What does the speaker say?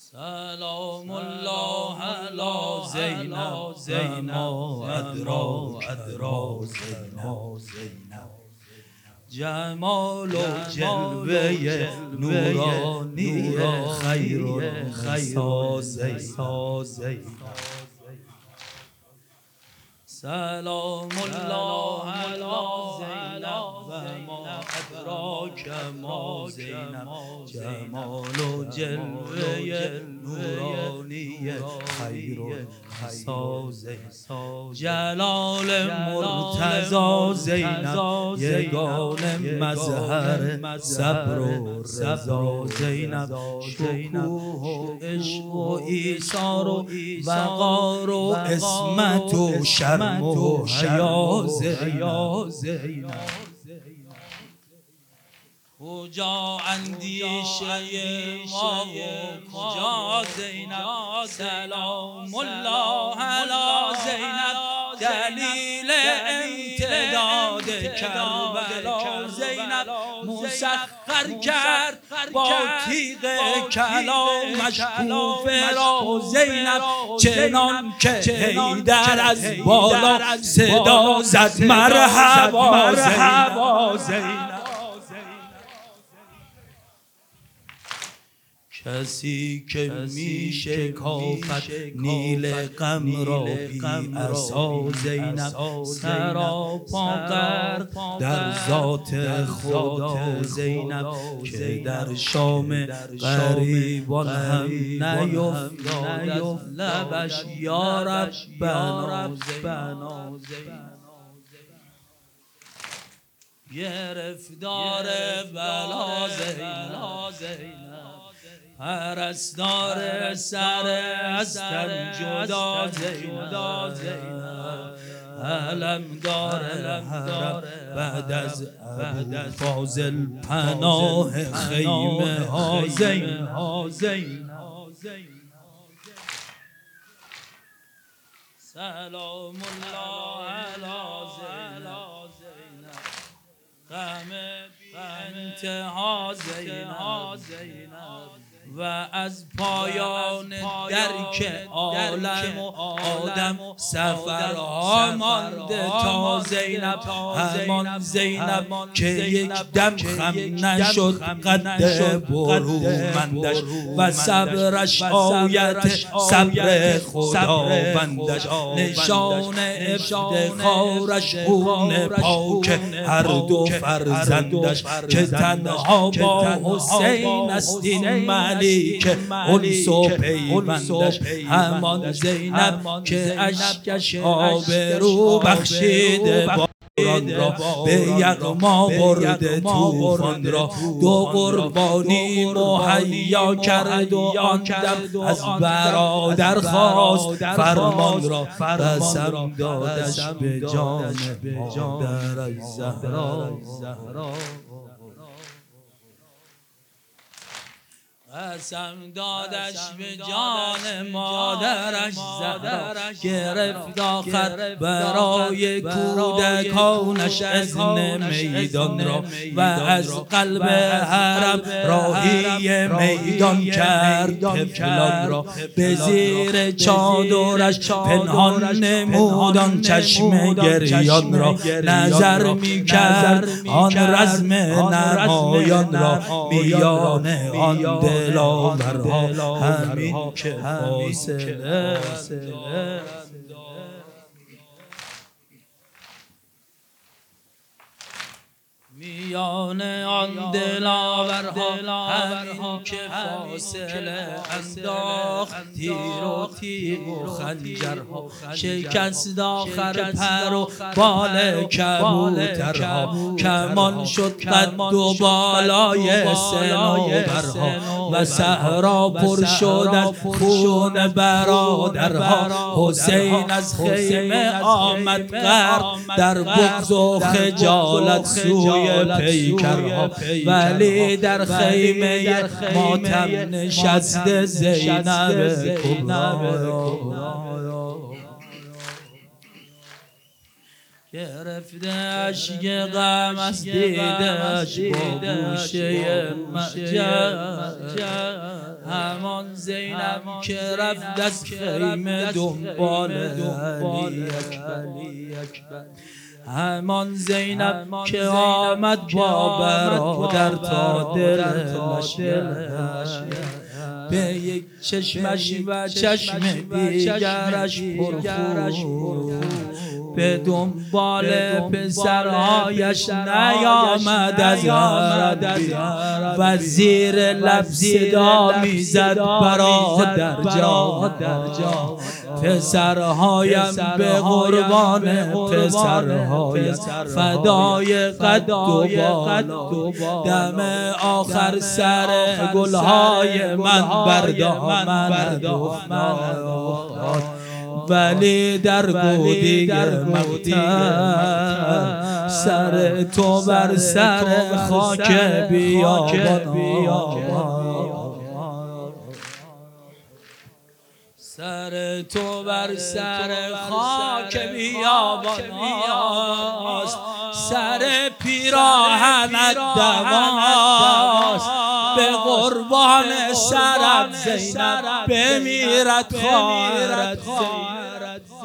سلام الله علی زینب ما ادرا زینب جمال و جلوه نورانی خیر زینب سلام الله علی زینب و ما ادراک ما زینب جمال و جلوه نورانی خیر زینب جلال مرتضی زینب یگانه مظهر صبر و رضا زینب شکوه و عشق و ایثار و وقار و عصمت و شرم و حیا زینب کجا اندیشه ما و کجا زینب سلام الله علی زینب دلیل امتداد کربلا زینب مسخر کرد با تیغ کلامش کوفه را زینب چنان که حیدر از بالا صدا زد مرحبا زینب کسی که می شکافد نیل غم را بی عصا زینب سراپا غرق در ذات خدا زینب که در شام غریبان هم نیفتاد لبش یا ربنا زینب گرفتار بلا زینب پرستار سر هستم جدا زینب علمدار حرم بعد از فاضل پناه خیمه ها زینب سلام الله علی زینب غم انتها زینب و از پایان درک عالم و آدم سفرها مانده تا زینب همان زینب که یک دم خم نشد قد برومندش و صبرش آیت صبر خداوندش نشان افتخارش خون پاک هر دو فرزندش که تنها با حسین است این که انس و پیوندش همان زینب که اشکش آبرو بخشیده باران را به یغما برده طوفان را دو قربانی مهیا کرد و آن دم از برادر خواست فرمان را قسم دادش به جان مادرش زهرا قسم دادش به جان مادرش زهرا گرفت آخر برای کودکانش اذن میدان را و از قلب حرم راهی میدان کرد طفلان را به زیر چادرش پنهان نمودان چشم گریان را نظر می کرد آن رزم نمایان را میان آن دلاورها همین که فاصله میان آن دلاورها همین که فاصله انداخت تیر و تیغ و خنجرها شکست آخر پر و بال کبوترها کمان شد قد و بالای صنوبرها و صحرا پر شد از خون برادرها حسین از خیمه آمد غرق در بغض و خجالت سوی پیکرها ولی در خیمه ماتم نشسته زینب کبرا گرفته اشک غم از دیدش با گوشه معجب، همان زینب که رفت از خیمه دنبال علی اکبر، همان زینب که آمد با برادر تا دل به یک چشمش و چشم دیگرش پرخون، به دنبال پسرهایش نیامد از عربی و زیر لب صدا میزد برادر جان، پسرهایم به قربان پسرهایم فدای قد و بالا، دم آخر سر گلهای من بردامن افتاد، ولی در گودی مقتل سر تو بر سر خاک بیابان، سر تو بر سر خاک بیابان است، سر پیراهنت دواست، به قربان سرت زینب بمیرد خواهرت زینب.